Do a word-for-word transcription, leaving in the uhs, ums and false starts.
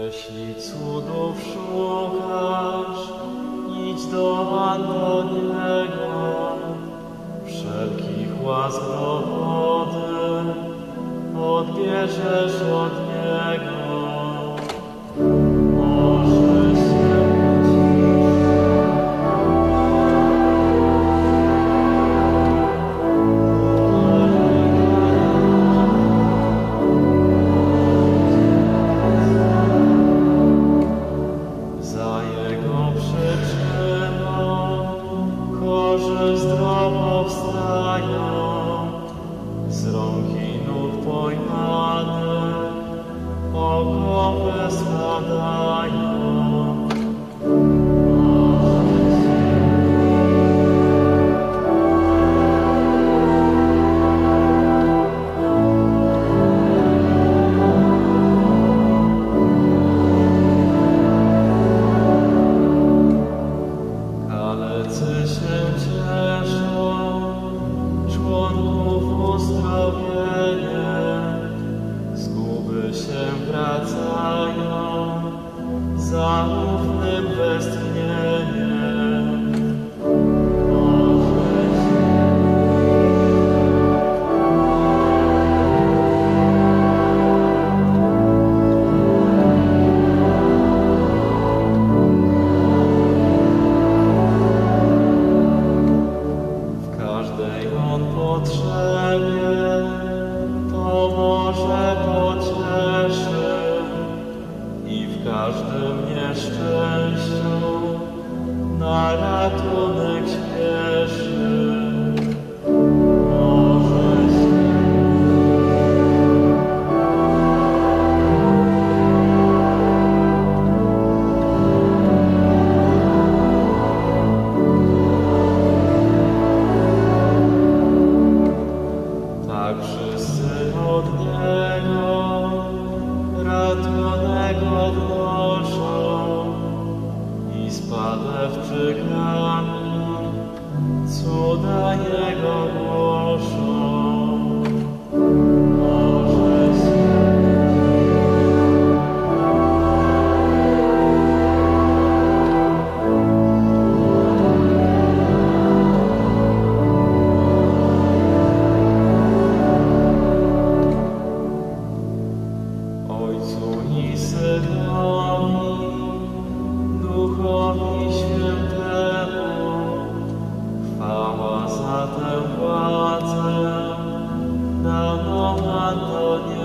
Jeśli cudów szukasz, idź do Antoniego, wszelkich łask dowody odbierzesz od Niego. Może się za Jego przyczyną chorzy zdrowo wstają, z rąk i nóg pojmane okowy spadają. Kalecy się cieszą, członków uzdrowienie, zguby się wracają, zaufnym westchnieniem. Może w każdej On potrzebie pomoże, pocieszy i w każdym nieszczęściu na ratunek śpieszy. Może się tak wszyscy od Niego ratunek odnoszą i spadawczy kamień cuda Jego głoszą. Może się Ojcu i Synowi, Duchowi Świętemu, chwała za tę władzę daną Antoniemu.